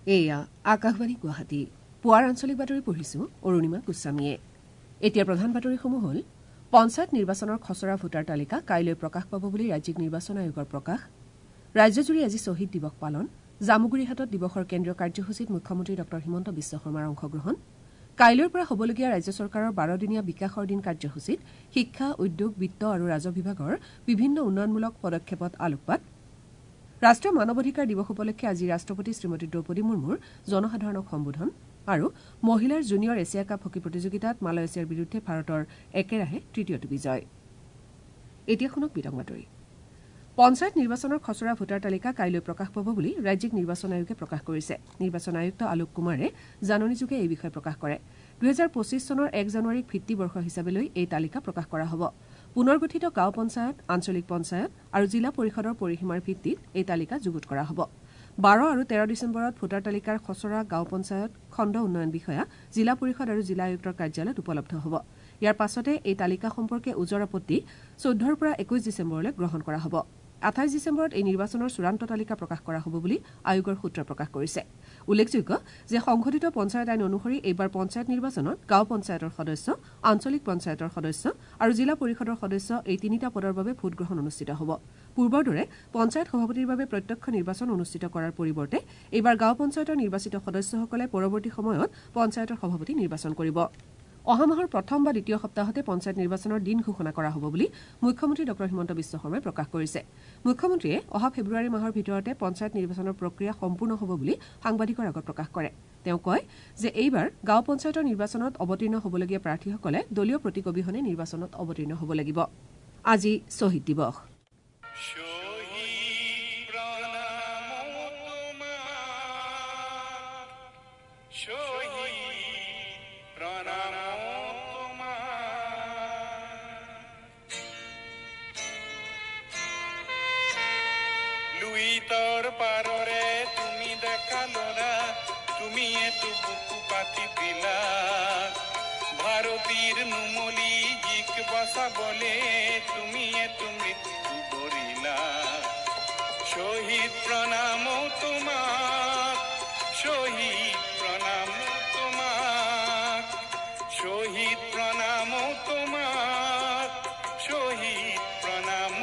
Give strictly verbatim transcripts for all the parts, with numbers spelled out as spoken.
এয়া আকাশবাণী গুৱাহাটী পুৱাৰ আঞ্চলিক বাতৰি পঢ়িছো অৰুণিমা গোস্বামীয়ে। এতিয়া প্ৰধান বাতৰিসমূহ হ'ল পঞ্চায়ত নিৰ্বাচনৰ খচৰা ভোটাৰ তালিকা কাইলৈ প্ৰকাশ পাব বুলি ৰাজ্যিক নিৰ্বাচন আয়োগৰ প্ৰকাশ। ৰাজ্যজুৰি আজি শ্বহীদ দিৱস পালন। জামুগুৰিহাটত দিৱসৰ কেন্দ্ৰীয় কাৰ্যসূচীত মুখ্যমন্ত্ৰী ডঃ হিমন্ত বিশ্ব শৰ্মাৰ অংশগ্ৰহণ। কাইলৈৰ পৰা হ'বলগীয়া ৰাজ্য চৰকাৰৰ বাৰদিনীয়া বিকাশৰ দিন কাৰ্যসূচীত শিক্ষা উদ্যোগ বিত্ত আৰু ৰাজহ বিভাগৰ বিভিন্ন উন্নয়নমূলক পদক্ষেপত আলোকপাত। ৰাষ্ট্ৰীয় মানৱ অধিকাৰ দিৱস উপলক্ষে আজি ৰাষ্ট্ৰপতি শ্ৰীমতী দ্ৰৌপদী মুৰ্মুৰ জনসাধাৰণক সম্বোধন আৰু মহিলাৰ জুনিয়ৰ এছিয়া কাপ হকী প্ৰতিযোগিতাত মালয়েছিয়াৰ বিৰুদ্ধে ভাৰতৰ একেৰাহে তৃতীয়টো বিজয়। এতিয়া শুনক বিতং বাতৰি। পঞ্চায়ত নিৰ্বাচনৰ খচৰা ভোটাৰ তালিকা কাইলৈ প্ৰকাশ পাব বুলি ৰাজ্যিক নিৰ্বাচন আয়োগে প্ৰকাশ কৰিছে। নিৰ্বাচন আয়ুক্ত আলোক কুমাৰে জাননীযোগে এই বিষয়ে প্ৰকাশ কৰে। দুহেজাৰ পঁচিছ চনৰ এক জানুৱাৰীক ভিত্তিবৰ্ষ হিচাপে লৈ এই তালিকা প্ৰকাশ কৰা হ'ব। পুনৰ গঠিত গাঁও পঞ্চায়ত, আঞ্চলিক পঞ্চায়ত আৰু জিলা পৰিষদৰ পৰিসীমাৰ ভিত্তিত এই তালিকা যুগুত কৰা হ'ব। বাৰ আৰু তেৰ ডিচেম্বৰত ভোটাৰ তালিকাৰ খচৰা গাঁও পঞ্চায়ত, খণ্ড উন্নয়ন বিষয়া, জিলা পৰিষদ আৰু জিলা আয়ুক্তৰ কাৰ্যালয়ত উপলব্ধ হ'ব। ইয়াৰ পাছতে এই তালিকা সম্পৰ্কে ওজৰ আপত্তি চৈধ্যৰ পৰা একৈশ ডিচেম্বৰলৈ গ্ৰহণ কৰা হ'ব। আঠাইছ ডিচেম্বৰত এই নিৰ্বাচনৰ চূড়ান্ত তালিকা প্ৰকাশ কৰা হ'ব বুলি আয়োগৰ সূত্ৰই প্ৰকাশ কৰিছে। উল্লেখযোগ্য যে সংশোধিত পঞ্চায়ত আইন অনুসৰি এইবাৰ পঞ্চায়ত নিৰ্বাচনত গাঁও পঞ্চায়তৰ সদস্য, আঞ্চলিক পঞ্চায়তৰ সদস্য আৰু জিলা পৰিষদৰ সদস্য এই তিনিটা পদৰ বাবে ভোটগ্ৰহণ অনুষ্ঠিত হ'ব। পূৰ্বৰ দৰে পঞ্চায়ত সভাপতিৰ বাবে প্ৰত্যক্ষ নিৰ্বাচন অনুষ্ঠিত কৰাৰ পৰিৱৰ্তে এইবাৰ গাঁও পঞ্চায়তৰ নিৰ্বাচিত সদস্যসকলে পৰৱৰ্তী সময়ত পঞ্চায়তৰ সভাপতি নিৰ্বাচন কৰিব। অহা মাহৰ প্ৰথম বা দ্বিতীয় সপ্তাহতে পঞ্চায়ত নিৰ্বাচনৰ দিন ঘোষণা কৰা হ'ব বুলি মুখ্যমন্ত্ৰী ডঃ হিমন্ত বিশ্ব শৰ্মাই প্ৰকাশ কৰিছে। মুখ্যমন্ত্ৰীয়ে অহা ফেব্ৰুৱাৰী মাহৰ ভিতৰতে পঞ্চায়ত নিৰ্বাচনৰ প্ৰক্ৰিয়া সম্পূৰ্ণ হ'ব বুলি সাংবাদিকৰ আগত প্ৰকাশ কৰে। তেওঁ কয় যে এইবাৰ গাঁও পঞ্চায়তৰ নিৰ্বাচনত অৱতীৰ্ণ হ'বলগীয়া প্ৰাৰ্থীসকলে দলীয় প্ৰতীক অবিহনে নিৰ্বাচনত অৱতীৰ্ণ হ'ব লাগিব। আজি শ্বহীদ দিৱস। লুইতৰ পাৰৰে তুমি দেখা লৰা, তুমি এটো বুকু পাতি দিলা, ভাৰতীৰ নুমলি জিক বচাবলে তুমি এটো মৃত্যু বৰিলা। শহীদ প্ৰণাম তোমাক, শহীদ প্ৰণাম তোমাক, শহীদ প্ৰণাম তোমাক, শহীদ প্ৰণাম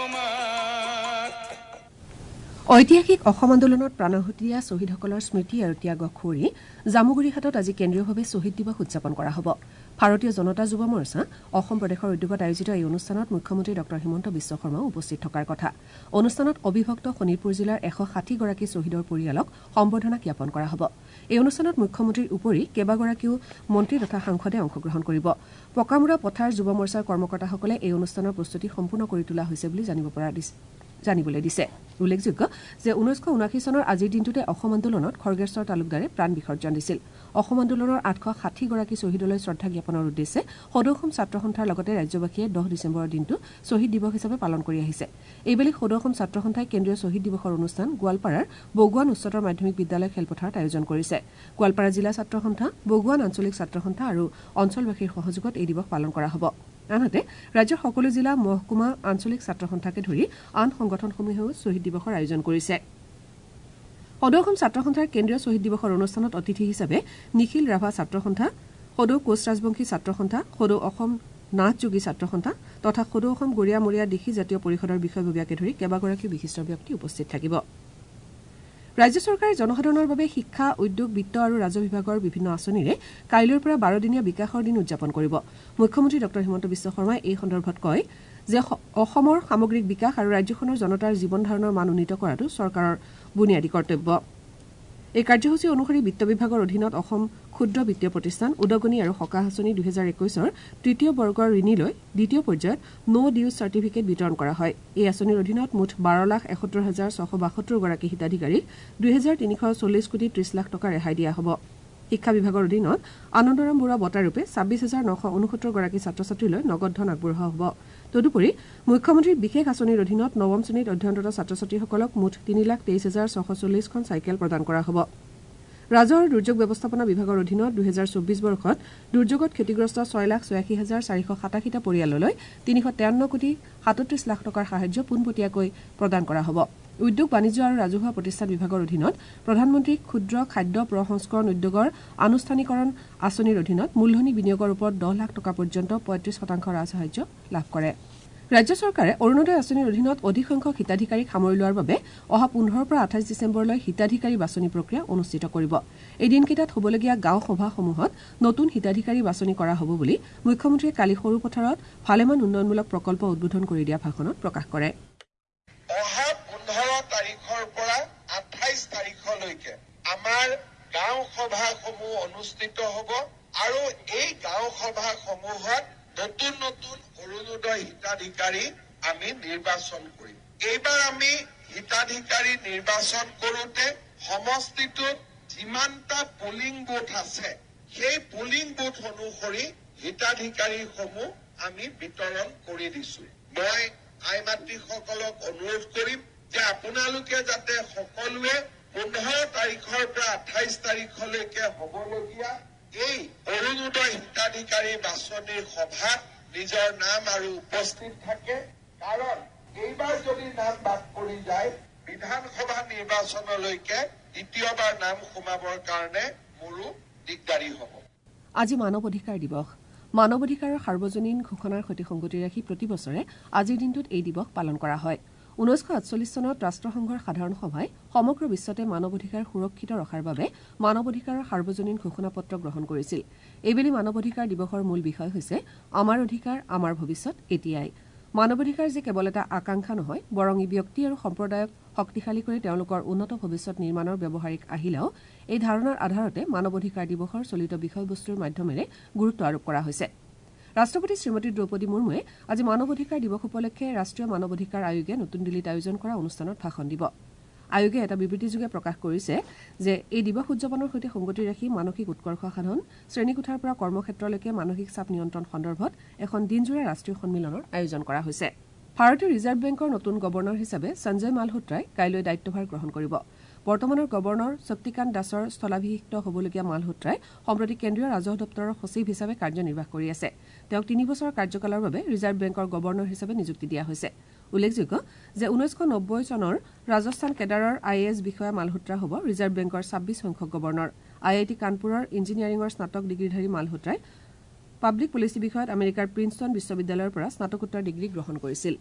তোমাক। ঐতিহাসিক অসম আন্দোলনত প্ৰাণাহুতি দিয়া শ্বহীদসকলৰ স্মৃতি আৰু ত্যাগক সুঁৱৰি জামুগুৰিহাটত আজি কেন্দ্ৰীয়ভাৱে শ্বহীদ দিৱস উদযাপন কৰা হ'ব। ভাৰতীয় জনতা যুৱ মৰ্চা অসম প্ৰদেশৰ উদ্যোগত আয়োজিত এই অনুষ্ঠানত মুখ্যমন্ত্ৰী ডঃ হিমন্ত বিশ্ব শৰ্মাও উপস্থিত থকাৰ কথা। অনুষ্ঠানত অবিভক্ত শোণিতপুৰ জিলাৰ এশ ষাঠিগৰাকী শ্বহীদৰ পৰিয়ালক সম্বৰ্ধনা জ্ঞাপন কৰা হ'ব। এই অনুষ্ঠানত মুখ্যমন্ত্ৰীৰ উপৰি কেইবাগৰাকীও মন্ত্ৰী তথা সাংসদে অংশগ্ৰহণ কৰিব। পকামুৰা পথাৰ যুৱ মৰ্চাৰ কৰ্মকৰ্তাসকলে এই অনুষ্ঠানৰ প্ৰস্তুতি সম্পূৰ্ণ কৰি তোলা হৈছে বুলি জানিব পৰা জানিবলৈ দিছে। উল্লেখযোগ্য যে ঊনৈছশ ঊনাশী চনৰ আজিৰ দিনটোতে অসম আন্দোলনত খৰ্গেশ্বৰ তালুকদাৰে প্ৰাণ বিসৰ্জন দিছিল। অসম আন্দোলনৰ আঠশ ষাঠিগৰাকী শ্বহীদলৈ শ্ৰদ্ধা জ্ঞাপনৰ উদ্দেশ্যে সদৌ অসম ছাত্ৰ সন্থাৰ লগতে ৰাজ্যবাসীয়ে দহ ডিচেম্বৰৰ দিনটো শ্বহীদ দিৱস হিচাপে পালন কৰি আহিছে। এইবেলি সদৌ অসম ছাত্ৰ সন্থাই কেন্দ্ৰীয় শ্বহীদ দিৱসৰ অনুষ্ঠান গোৱালপাৰাৰ বগুৱান উচ্চতৰ মাধ্যমিক বিদ্যালয় খেলপথাৰত আয়োজন কৰিছে। গোৱালপাৰা জিলা ছাত্ৰ সন্থা, বগুৱান আঞ্চলিক ছাত্ৰ সন্থা আৰু অঞ্চলবাসীৰ সহযোগত এই দিৱস পালন কৰা হ'ব। আনহাতে ৰাজ্যৰ সকলো জিলা, মহকুমা, আঞ্চলিক ছাত্ৰ সন্থাকে ধৰি আন সংগঠনসমূহেও শ্বহীদ দিৱসৰ আয়োজন কৰিছে। সদৌ অসম ছাত্ৰ সন্থাৰ কেন্দ্ৰীয় শ্বহীদ দিৱসৰ অনুষ্ঠানত অতিথি হিচাপে নিখিল ৰাভা ছাত্ৰ সন্থা, সদৌ কোচ ৰাজবংশী ছাত্ৰ সন্থা, সদৌ অসম নাথযোগী ছাত্ৰ সন্থা তথা সদৌ অসম গৰিয়া মৰিয়া দিশী জাতীয় পৰিষদৰ বিষয়ববীয়াকে ধৰি কেইবাগৰাকী বিশিষ্ট ব্যক্তি উপস্থিত থাকিব। ৰাজ্য চৰকাৰে জনসাধাৰণৰ বাবে শিক্ষা, উদ্যোগ, বিত্ত আৰু ৰাজহ বিভাগৰ বিভিন্ন আঁচনিৰে কাইলৈৰ পৰা বাৰদিনীয়া বিকাশৰ দিন উদযাপন কৰিব। মুখ্যমন্ত্ৰী ডঃ হিমন্ত বিশ্ব শৰ্মাই এই সন্দৰ্ভত কয় যে অসমৰ সামগ্ৰিক বিকাশ আৰু ৰাজ্যখনৰ জনতাৰ জীৱন ধাৰণৰ মান উন্নীত কৰাটো চৰকাৰৰ বুনিয়াদী কৰ্তব্য। এই কাৰ্যসূচী অনুসৰি বিত্ত বিভাগৰ অধীনত অসম ক্ষুদ্ৰ বিত্তীয় প্ৰতিষ্ঠান, উদগনি আৰু সকাহ আঁচনি দুহেজাৰ একৈশৰ তৃতীয় বৰ্গৰ ঋণীলৈ দ্বিতীয় পৰ্যায়ত ন' ডিউজ চাৰ্টিফিকেট বিতৰণ কৰা হয়। এই আঁচনিৰ অধীনত মুঠ বাৰ লাখ এসত্তৰ হাজাৰ ছশ বাসত্তৰগৰাকী হিতাধিকাৰীক দুহেজাৰ তিনিশ চল্লিছ কোটি ত্ৰিছ লাখ টকা ৰেহাই দিয়া হ'ব। শিক্ষা বিভাগৰ অধীনত আনন্দৰাম বৰুৱা বঁটাৰূপে ছাব্বিছ হাজাৰ নশ ঊনসত্তৰগৰাকী ছাত্ৰ ছাত্ৰীলৈ নগদ ধন আগবঢ়োৱা হ'ব। তদুপৰি মুখ্যমন্ত্ৰীৰ বিশেষ আঁচনিৰ অধীনত নৱম শ্ৰেণীত অধ্যয়নৰত ছাত্ৰ ছাত্ৰীসকলক মুঠ তিনি লাখ তেইছ হাজাৰ ছশ চল্লিছখন চাইকেল প্ৰদান কৰা হ'ব। ৰাজহ আৰু দুৰ্যোগ ব্যৱস্থাপনা বিভাগৰ অধীনত দুহেজাৰ চৌব্বিছ বৰ্ষত দুৰ্যোগত ক্ষতিগ্ৰস্ত ছয় লাখ ছয়াশী হাজাৰ চাৰিশ সাতাশীটা পৰিয়াললৈ তিনিশ তেৱন্ন কোটি সাতত্ৰিশ লাখ টকাৰ সাহায্য পোনপটীয়াকৈ প্ৰদান কৰা হ'ব। উদ্যোগ বাণিজ্য আৰু ৰাজহুৱা প্ৰতিষ্ঠান বিভাগৰ অধীনত প্ৰধানমন্ত্ৰী ক্ষুদ্ৰ খাদ্য প্ৰসংস্কৰণ উদ্যোগৰ আনুষ্ঠানিকৰণ আঁচনিৰ অধীনত মূলধনী বিনিয়োগৰ ওপৰত দহ লাখ টকা পৰ্যন্ত পঁয়ত্ৰিশ শতাংশ ৰাজসাহায্য লাভ কৰে। ৰাজ্য চৰকাৰে অৰুণোদয় আঁচনিৰ অধীনত অধিক সংখ্যক হিতাধিকাৰীক সামৰি লোৱাৰ বাবে অহা পোন্ধৰৰ পৰা আঠাইছ ডিচেম্বৰলৈ হিতাধিকাৰী বাছনি প্ৰক্ৰিয়া অনুষ্ঠিত কৰিব। এই দিনকেইটাত হ'বলগীয়া গাঁও সভাসমূহত নতুন হিতাধিকাৰী বাছনি কৰা হ'ব বুলি মুখ্যমন্ত্ৰীয়ে কালি সৰু পথাৰত ভালেমান উন্নয়নমূলক প্ৰকল্প উদ্বোধন কৰি দিয়া ভাষণত প্ৰকাশ কৰে। অহা পোন্ধৰ তাৰিখৰ পৰা আঠাইছ তাৰিখলৈকে আমাৰ গাঁও সভাসমূহ অনুষ্ঠিত হ'ব আৰু এই গাঁও সভাসমূহত নতুন নতুন অৰুণোদয় হিতাধিকাৰী আমি নিৰ্বাচন কৰিম। এইবাৰ আমি হিতাধিকাৰী নিৰ্বাচন কৰোঁতে সমষ্টিটোত যিমানটা পলিং বুথ আছে সেই পলিং বুথ অনুসৰি হিতাধিকাৰীসমূহ আমি বিতৰণ কৰি দিছো। মই আই মাতৃসকলক অনুৰোধ কৰিম যে আপোনালোকে যাতে সকলোৱে পোন্ধৰ তাৰিখৰ পৰা আঠাইছ তাৰিখলৈকে হ'বলগীয়া এই অৰুণোদয় হিতাধিকাৰী বাছনিৰ সভাত নিজৰ নাম আৰু উপস্থিত থাকে, কাৰণ এইবাৰ যদি নাম বাদ পৰি যায় বিধানসভা নিৰ্বাচনলৈকে দ্বিতীয়বাৰ নাম সোমাবৰ কাৰণে মোৰো দিগদাৰী হ'ব। আজি মানৱ অধিকাৰ দিৱস। মানৱ অধিকাৰৰ সাৰ্বজনীন ঘোষণাৰ সৈতে সংগতি ৰাখি প্ৰতি বছৰে আজিৰ দিনটোত এই দিৱস পালন কৰা হয়। ঊনৈছশ আঠচল্লিছ চনত ৰাষ্ট্ৰসংঘৰ সাধাৰণ সভাই সমগ্ৰ বিশ্বতে মানৱ অধিকাৰ সুৰক্ষিত ৰখাৰ বাবে মানৱ অধিকাৰৰ সাৰ্বজনীন ঘোষণাপত্ৰ গ্ৰহণ কৰিছিল। এইবেলি মানৱ অধিকাৰ দিৱসৰ মূল বিষয় হৈছে আমাৰ অধিকাৰ আমাৰ ভৱিষ্যত এতিয়াই। মানৱ অধিকাৰ যে কেৱল এটা আকাংক্ষা নহয়, বৰং ই ব্যক্তি আৰু সম্প্ৰদায়ক শক্তিশালী কৰি তেওঁলোকৰ উন্নত ভৱিষ্যত নিৰ্মাণৰ ব্যৱহাৰিক আহিলাও এই ধাৰণাৰ আধাৰতে মানৱ অধিকাৰ দিৱসৰ চলিত বিষয়বস্তুৰ মাধ্যমেৰে গুৰুত্ব আৰোপ কৰা হৈছে। ৰাষ্ট্ৰপতি শ্ৰীমতী দ্ৰৌপদী মুৰ্মুৱে আজি মানৱ অধিকাৰ দিৱস উপলক্ষে ৰাষ্ট্ৰীয় মানৱ অধিকাৰ আয়োগে নতুন দিল্লীত আয়োজন কৰা অনুষ্ঠানত ভাষণ দিব। আয়োগে এটা বিবৃতিযোগে প্ৰকাশ কৰিছে যে এই দিৱস উদযাপনৰ সৈতে সংগতি ৰাখি মানসিক উৎকৰ্ষ সাধন, শ্ৰেণীকোঠাৰ পৰা কৰ্মক্ষেত্ৰলৈকে মানসিক চাপ নিয়ন্ত্ৰণ সন্দৰ্ভত এখন দিনজোৰা ৰাষ্ট্ৰীয় সন্মিলনৰ আয়োজন কৰা হৈছে। ভাৰতীয় ৰিজাৰ্ভ বেংকৰ নতুন গৱৰ্ণৰ হিচাপে সঞ্জয় মালহোত্ৰাই কাইলৈ দায়িত্বভাৰ গ্ৰহণ কৰিব। বৰ্তমানৰ গৱৰ্ণৰ শক্তিকান্ত দাসৰ স্থলাভিষিক্ত হ'বলগীয়া মালহোত্ৰাই সম্প্ৰতি কেন্দ্ৰীয় ৰাজহ দপ্তৰৰ সচিব হিচাপে কাৰ্যনিৰ্বাহ কৰি আছে। তেওঁক তিনি বছৰৰ কাৰ্যকালৰ বাবে ৰিজাৰ্ভ বেংকৰ গৱৰ্ণৰ হিচাপে নিযুক্তি দিয়া হৈছে। উল্লেখযোগ্য যে ঊনৈছশ নব্বৈ চনৰ ৰাজস্থান কেডাৰৰ আই এ এছ বিষয়া মালহোত্ৰা হ'ব ৰিজাৰ্ভ বেংকৰ ছাব্বিছ সংখ্যক গৱৰ্ণৰ। আই আই টি কানপুৰৰ ইঞ্জিনিয়াৰিঙৰ স্নাতক ডিগ্ৰীধাৰী মালহোত্ৰাই পাব্লিক পলিচি বিষয়ত আমেৰিকাৰ প্ৰিন্সটন বিশ্ববিদ্যালয়ৰ পৰা স্নাতকোত্তৰ ডিগ্ৰী গ্ৰহণ কৰিছিল।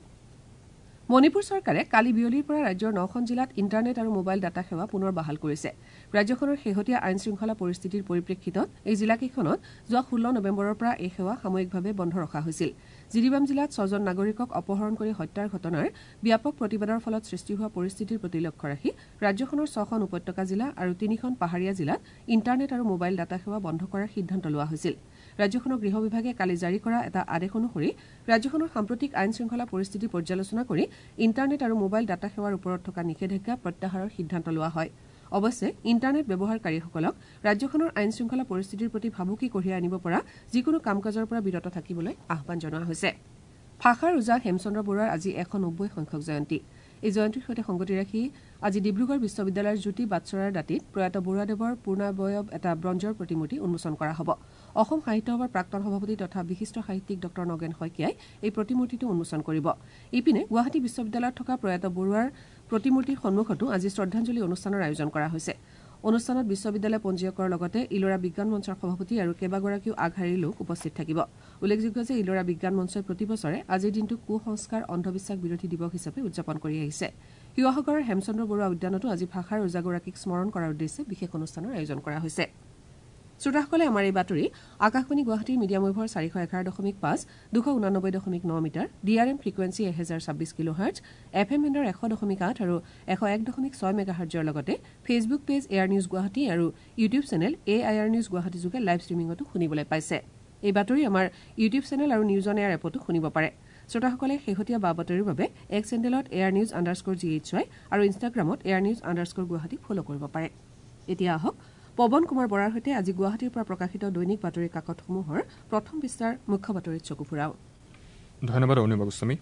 মণিপুৰ চৰকাৰে কালি বিয়লিৰ পৰা ৰাজ্যৰ নখন জিলাত ইণ্টাৰনেট আৰু মোবাইল ডাটা সেৱা পুনৰ বাহাল কৰিছে। ৰাজ্যখনৰ শেহতীয়া আইন শৃংখলা পৰিস্থিতিৰ পৰিপ্ৰেক্ষিতত এই জিলাকেইখনত যোৱা ষোল্ল নৱেম্বৰৰ পৰা এই সেৱা সাময়িকভাৱে বন্ধ ৰখা হৈছিল। জিৰিবাম জিলাত ছজন নাগৰিকক অপহৰণ কৰি হত্যাৰ ঘটনাৰ ব্যাপক প্ৰতিবাদৰ ফলত সৃষ্টি হোৱা পৰিস্থিতিৰ প্ৰতি লক্ষ্য ৰাখি ৰাজ্যখনৰ ছখন উপত্যকা জিলা আৰু তিনিখন পাহাৰীয়া জিলাত ইণ্টাৰনেট আৰু মোবাইল ডাটা সেৱা বন্ধ কৰাৰ সিদ্ধান্ত লোৱা হৈছিল। ৰাজ্যখনৰ গৃহ বিভাগে কালি জাৰি কৰা এটা আদেশ অনুসৰি ৰাজ্যখনৰ সাম্প্ৰতিক আইন শৃংখলা পৰিস্থিতি পৰ্যালোচনা কৰি ইণ্টাৰনেট আৰু মোবাইল ডাটা সেৱাৰ ওপৰত থকা নিষেধাজ্ঞা প্ৰত্যাহাৰৰ সিদ্ধান্ত লোৱা হয়। অৱশ্যে ইণ্টাৰনেট ব্যৱহাৰকাৰীসকলক ৰাজ্যখনৰ আইন শৃংখলা পৰিস্থিতিৰ প্ৰতি ভাবুকি কঢ়িয়াই আনিব পৰা যিকোনো কাম কাজৰ পৰা বিৰত থাকিবলৈ আহ্বান জনোৱা হৈছে। ভাষাৰ ওজা হেমচন্দ্ৰ বৰুৱাৰ আজি এশ নব্বৈ সংখ্যক জয়ন্তী। এই জয়ন্তীৰ সৈতে সংগতি ৰাখি আজি ডিব্ৰুগড় বিশ্ববিদ্যালয়ৰ জ্যোতি বাটচৰাৰ দাঁতিত প্ৰয়াত বৰুৱাদেৱৰ পূৰ্ণাবয়ব এটা ব্ৰঞ্জৰ প্ৰতিমূৰ্তি উন্মোচন কৰা হ'ব। অসম সাহিত্য সভাৰ প্ৰাক্তন সভাপতি তথা বিশিষ্ট সাহিত্যিক ডঃ নগেন শইকীয়াই এই প্ৰতিমূৰ্তিটো উন্মোচন কৰিব। ইপিনে গুৱাহাটী বিশ্ববিদ্যালয়ত থকা প্ৰয়াত বৰুৱাৰ প্ৰতিমূৰ্তিৰ সন্মুখতো আজি শ্ৰদ্ধাঞ্জলি অনুষ্ঠানৰ আয়োজন কৰা হৈছে। অনুষ্ঠানত বিশ্ববিদ্যালয় পঞ্জীয়কৰ লগতে ইলোৰা বিজ্ঞান মঞ্চৰ সভাপতি আৰু কেইবাগৰাকীও আগশাৰীৰ লোক উপস্থিত থাকিব। উল্লেখযোগ্য যে ইলোৰা বিজ্ঞান মঞ্চই প্ৰতি বছৰে আজিৰ দিনটোক কুসংস্কাৰ অন্ধবিশ্বাস বিৰোধী দিৱস হিচাপে উদযাপন কৰি আহিছে। শিৱসাগৰৰ হেমচন্দ্ৰ বৰুৱা উদ্যানতো আজি ভাষাৰ ওজাগৰাকীক স্মৰণ কৰাৰ উদ্দেশ্যে বিশেষ অনুষ্ঠানৰ আয়োজন কৰা হৈছে। শ্ৰোতাসকলে আমাৰ এই বাতৰি আকাশবাণী গুৱাহাটীৰ মিডিয়াম ৱেভৰ চাৰিশ এঘাৰ দশমিক পাঁচ দুশ ঊনানব্বৈ দশমিক ন metre D R M frequency এহেজাৰ ছাব্বিছ কিলো হাৰ্টছ এফ এম বেণ্ডৰ এশ দশমিক আঠ আৰু এশ এক দশমিক ছয় মেগা হাৰ্টছৰ লগতে Facebook page air news Guwahati আৰু YouTube channel A I R news Guwahati যোগে লাইভ ষ্ট্ৰিমিঙতো শুনিবলৈ পাইছে। এই বাতৰি আমাৰ ইউটিউব চেনেল আৰু নিউজ অন এয়াৰ এপতো শুনিব পাৰে। শ্ৰোতাসকলে শেহতীয়া বা বাতৰিৰ বাবে এক্স হেণ্ডেলত air news underscore G H Y আৰু ইনষ্টাগ্ৰামত এয়াৰ নিউজ আণ্ডাৰস্কৰ গুৱাহাটীক ফ'ল' কৰিব পাৰে। এতিয়া আহক পৱন কুমাৰ বৰাৰ সৈতে আজি গুৱাহাটীৰ পৰা প্ৰকাশিত দৈনিক বাতৰি কাকতসমূহৰ প্ৰথম পৃষ্ঠাৰ মুখ্য বাতৰিত চকু ফুৰাও। ধন্যবাদ অনিমা গোস্বামী।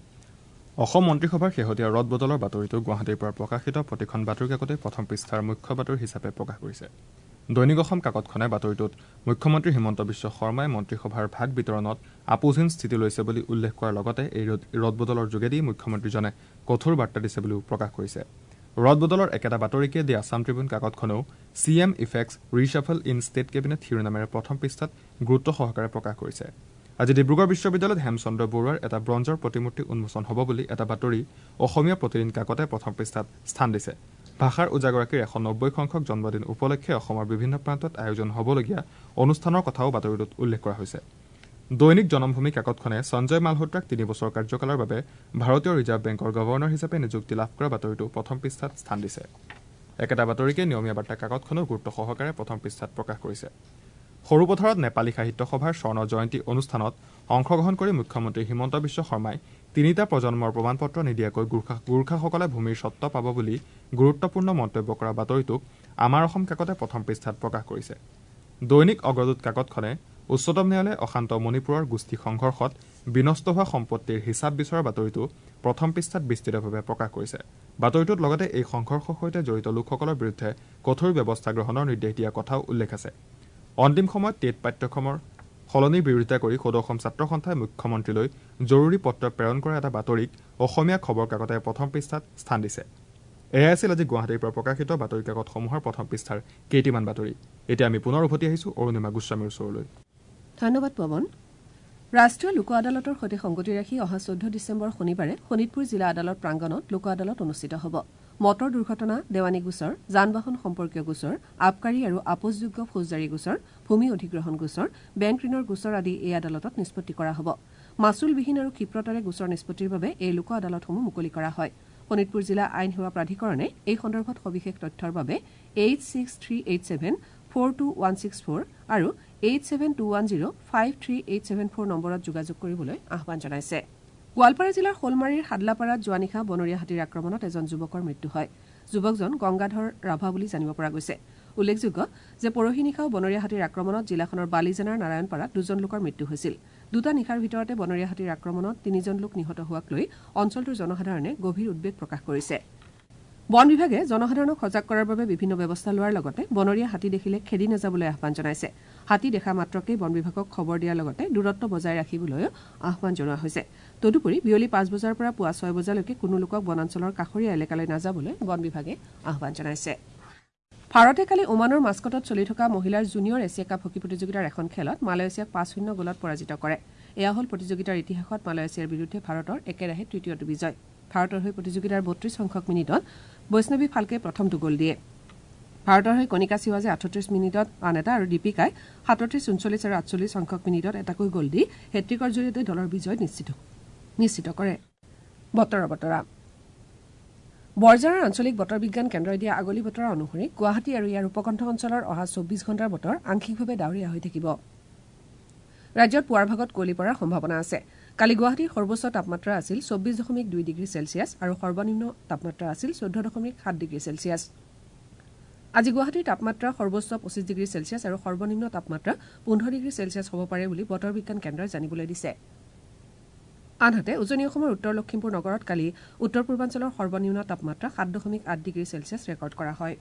অসম মন্ত্ৰীসভাৰ শেহতীয়া ৰদ বদলৰ বাতৰিটো গুৱাহাটীৰ পৰা প্ৰকাশিত প্ৰতিখন বাতৰি কাকতে প্ৰথম পৃষ্ঠাৰ মুখ্য বাতৰি হিচাপে প্ৰকাশ কৰিছে। দৈনিক অসম কাকতখনে বাতৰিটোত মুখ্যমন্ত্ৰী হিমন্ত বিশ্ব শৰ্মাই মন্ত্ৰীসভাৰ ভাগ বিতৰণত আপোচহীন স্থিতি লৈছে বুলি উল্লেখ কৰাৰ লগতে এই ৰদবদলৰ যোগেদি মুখ্যমন্ত্ৰীজনে কঠোৰ বাৰ্তা দিছে বুলিও প্ৰকাশ কৰিছে। ৰদবদলৰ একেটা বাতৰিকে দি আছাম ট্ৰিবিউন কাকতখনেও C M effects reshuffle in state cabinet শিৰোনামেৰে প্ৰথম পৃষ্ঠাত গুৰুত্ব সহকাৰে প্ৰকাশ কৰিছে। আজি ডিব্ৰুগড় বিশ্ববিদ্যালয়ত হেমচন্দ্ৰ বৰুৱাৰ এটা ব্ৰঞ্জৰ প্ৰতিমূৰ্তি উন্মোচন হ'ব বুলি এটা বাতৰি অসমীয়া প্ৰতিদিন কাকতে প্ৰথম পৃষ্ঠাত স্থান দিছে। ভাষাৰ ওজাগৰাকীৰ এশ নব্বৈ সংখ্যক জন্মদিন উপলক্ষে অসমৰ বিভিন্ন প্ৰান্তত আয়োজন হ'বলগীয়া অনুষ্ঠানৰ কথাও বাতৰিটোত উল্লেখ কৰা হৈছে। দৈনিক জনমভূমি কাকতখনে সঞ্জয় মালহোত্ৰাক তিনি বছৰ কাৰ্যকালৰ বাবে ভাৰতীয় ৰিজাৰ্ভ বেংকৰ গভৰ্ণৰ হিচাপে নিযুক্তি লাভ কৰা বাতৰিটো প্ৰথম পৃষ্ঠাত স্থান দিছে। একেটা বাতৰিকে নিয়মীয়া বাৰ্তা কাকতখনেও গুৰুত্ব সহকাৰে প্ৰথম পৃষ্ঠাত প্ৰকাশ কৰিছে। সৰুপথাৰত নেপালী সাহিত্য সভাৰ স্বৰ্ণ জয়ন্তী অনুষ্ঠানত অংশগ্ৰহণ কৰি মুখ্যমন্ত্ৰী হিমন্ত বিশ্ব শৰ্মাই তিনিটা প্ৰজন্মৰ প্ৰমাণপত্ৰ নিদিয়াকৈ গোৰ্খাসকলে ভূমিৰ স্বত্ব পাব বুলি গুৰুত্বপূৰ্ণ মন্তব্য কৰা বাতৰিটোক আমাৰ অসম কাকতে প্ৰথম পৃষ্ঠাত প্ৰকাশ কৰিছে। দৈনিক অগ্ৰদূত কাকতখনে উচ্চতম ন্যায়ালয়ে অশান্ত মণিপুৰৰ গোষ্ঠী সংঘৰ্ষত বিনষ্ট হোৱা সম্পত্তিৰ হিচাপ বিচৰা বাতৰিটো প্ৰথম পৃষ্ঠাত বিস্তৃতভাৱে প্ৰকাশ কৰিছে। বাতৰিটোত লগতে এই সংঘৰ্ষৰ সৈতে জড়িত লোকসকলৰ বিৰুদ্ধে কঠোৰ ব্যৱস্থা গ্ৰহণৰ নিৰ্দেশ দিয়া কথাও উল্লেখ আছে। অন্তিম সময়ত টেট পাঠ্যক্ৰমৰ সলনিৰ বিৰোধিতা কৰি সদৌ অসম ছাত্ৰ সন্থাই মুখ্যমন্ত্ৰীলৈ জৰুৰী পত্ৰ প্ৰেৰণ কৰা এটা বাতৰিক অসমীয়া খবৰ কাকতে প্ৰথম পৃষ্ঠাত স্থান দিছে। এয়াই আছিল আজি গুৱাহাটীৰ পৰা প্ৰকাশিত বাতৰি কাকতসমূহৰ প্ৰথম পৃষ্ঠাৰ কেইটিমান বাতৰি। এতিয়া আমি পুনৰ উভতি আহিছো অৰুণিমা গোস্বামীৰ ওচৰলৈ। ধন্যবাদ পৱন। ৰাষ্ট্ৰীয় লোক আদালতৰ সৈতে সংগতি ৰাখি অহা চৈধ্য ডিচেম্বৰ শনিবাৰে শোণিতপুৰ জিলা আদালত প্ৰাংগণত লোক আদালত অনুষ্ঠিত হ'ব। মটৰ দুৰ্ঘটনা, দেৱানী গোচৰ, যান বাহন সম্পৰ্কীয় গোচৰ, আবকাৰী আৰু আপোচযোগ্য ফৌজদাৰী গোচৰ, ভূমি অধিগ্ৰহণ গোচৰ, বেংক ঋণৰ গোচৰ আদি এই আদালতত নিষ্পত্তি কৰা হ'ব। মাচুলবিহীন আৰু ক্ষীপ্ৰতাৰে গোচৰ নিষ্পত্তিৰ বাবে এই লোক আদালতসমূহ মুকলি কৰা হয়। শোণিতপুৰ জিলা আইন সেৱা প্ৰাধিকৰণে এই সন্দৰ্ভত সবিশেষ তথ্যৰ বাবে eight six three eight seven four two one six four আৰু eight seven two one zero' five three eight seven four নম্বৰত যোগাযোগ কৰিবলৈ আহ্বান জনাইছে। গোৱালপাৰা জিলাৰ শোলমাৰীৰ হাদলাপাৰাত যোৱা নিশা বনৰীয়া হাতীৰ আক্ৰমণত এজন যুৱকৰ মৃত্যু হয়। যুৱকজন গংগাধৰ ৰাভা বুলি জানিব পৰা গৈছে। উল্লেখযোগ্য যে পৰহি নিশাও বনৰীয়া হাতীৰ আক্ৰমণত জিলাখনৰ বালিজানাৰ নাৰায়ণপাৰাত দুজন লোকৰ মৃত্যু হৈছিল। দুটা নিশাৰ ভিতৰতে বনৰীয়া হাতীৰ আক্ৰমণত তিনিজন লোক নিহত হোৱাক লৈ অঞ্চলটোৰ জনসাধাৰণে গভীৰ উদ্বেগ প্ৰকাশ কৰিছে। বন বিভাগে জনসাধাৰণক সজাগ কৰাৰ বাবে বিভিন্ন ব্যৱস্থা লোৱাৰ লগতে বনৰীয়া হাতী দেখিলে খেদি নাযাবলৈ আহ্বান জনাইছে। হাতী দেখা মাত্ৰকেই বন বিভাগক খবৰ দিয়াৰ লগতে দূৰত্ব বজাই ৰাখিবলৈও আহ্বান জনোৱা হৈছে। তদুপৰি বিয়লি পাঁচ বজাৰ পৰা পুৱা ছয় বজালৈকে কোনো লোকক বনাঞ্চলৰ কাষৰীয়া এলেকালৈ নাযাবলৈ বন বিভাগে আহ্বান জনাইছে। ভাৰতে কালি ওমানৰ মাস্কটত চলি থকা মহিলাৰ জুনিয়ৰ এছিয়া কাপ হকী প্ৰতিযোগিতাৰ এখন খেলত মালয়েছিয়াক পাঁচ শূন্য গ'লত পৰাজিত কৰে। এয়া হ'ল প্ৰতিযোগিতাৰ ইতিহাসত মালয়েছিয়াৰ বিৰুদ্ধে ভাৰতৰ একেৰাহে তৃতীয়টো বিজয়। ভাৰতৰ হৈ প্ৰতিযোগিতাৰ বত্ৰিশ সংখ্যক মিনিটত বৈষ্ণৱী ফাল্কে প্ৰথমটো গ'ল দিয়ে। ভাৰতৰ হৈ কণিকা চিৱাজে আঠত্ৰিশ মিনিটত আন এটা আৰু দীপিকাই সাতত্ৰিশ ঊনচল্লিছ আৰু আঠচল্লিছ সংখ্যক মিনিটত এটাকৈ গ'ল দি হেট্ৰিকৰ জৰিয়তে দলৰ বিজয় নিশ্চিত নিশ্চিত কৰে। বতৰৰ বতৰা বৰঝাৰৰ আঞ্চলিক বতৰ বিজ্ঞান কেন্দ্ৰই দিয়া আগলি বতৰা অনুসৰি গুৱাহাটী আৰু ইয়াৰ উপকণ্ঠ অঞ্চলৰ অহা চৌব্বিছ ঘণ্টাৰ বতৰ আংশিকভাৱে ডাৱৰীয়া হৈ থাকিব। ৰাজ্যত পুৱাৰ ভাগত কুঁৱলী পৰাৰ সম্ভাৱনা আছে। কালি গুৱাহাটীৰ সৰ্বোচ্চ তাপমাত্ৰা আছিল চৌব্বিছ দশমিক দুই ডিগ্ৰী চেলছিয়াছ আৰু সৰ্বনিম্ন তাপমাত্ৰা আছিল চৈধ্য দশমিক সাত ডিগ্ৰী চেলছিয়াছ। আজি গুৱাহাটীৰ তাপমাত্ৰা সৰ্বোচ্চ পঁচিছ ডিগ্ৰী চেলছিয়াছ আৰু সৰ্বনিম্ন তাপমাত্ৰা পোন্ধৰ ডিগ্ৰী চেলছিয়াছ হ'ব পাৰে বুলি বতৰ বিজ্ঞান কেন্দ্ৰই জানিবলৈ দিছে। আনহাতে উজনি অসমৰ উত্তৰ লখিমপুৰ নগৰত কালি উত্তৰ পূৰ্বাঞ্চলৰ সৰ্বনিম্ন তাপমাত্ৰা সাত দশমিক আঠ ডিগ্ৰী চেলছিয়াছ ৰেকৰ্ড কৰা হয়।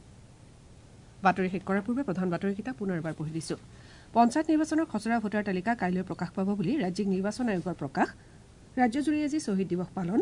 বাতৰি শেষ কৰাৰ পূৰ্বে প্ৰধান বাতৰিকেইটা পুনৰ এবাৰ পঢ়ি দিছো। পঞ্চায়ত নিৰ্বাচনৰ খচৰা ভোটাৰ তালিকা কাইলৈ প্ৰকাশ পাব বুলি ৰাজ্যিক নিৰ্বাচন আয়োগৰ প্ৰকাশ। ৰাজ্যজুৰি আজি শ্বহীদ দিৱস পালন।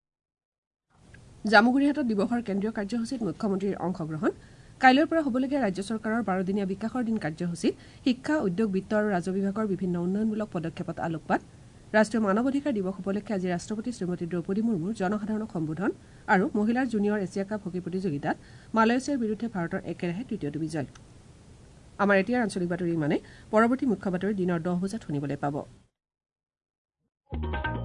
জামুগুৰিহাটত দিৱসৰ কেন্দ্ৰীয় কাৰ্যসূচীত মুখ্যমন্ত্ৰীৰ অংশগ্ৰহণ। কাইলৈৰ পৰা হ'বলগীয়া ৰাজ্য চৰকাৰৰ বাৰদিনীয়া বিকাশৰ দিন কাৰ্যসূচীত শিক্ষা, উদ্যোগ, বিত্ত আৰু ৰাজহ বিভাগৰ বিভিন্ন উন্নয়নমূলক পদক্ষেপত আলোকপাত। ৰাষ্ট্ৰীয় মানৱ অধিকাৰ দিৱস উপলক্ষে আজি ৰাষ্ট্ৰপতি শ্ৰীমতী দ্ৰৌপদী মুৰ্মুৰ জনসাধাৰণক সম্বোধন আৰু মহিলাৰ জুনিয়ৰ এছিয়া কাপ হকী প্ৰতিযোগিতাত মালয়েছিয়াৰ বিৰুদ্ধে ভাৰতৰ একেৰাহে তৃতীয়টো বিজয়। আমাৰ এতিয়াৰ আঞ্চলিক বাতৰি ইমানে। পৰৱৰ্তী মুখ্য বাতৰি দিনৰ দহ বজাত শুনিবলৈ পাব।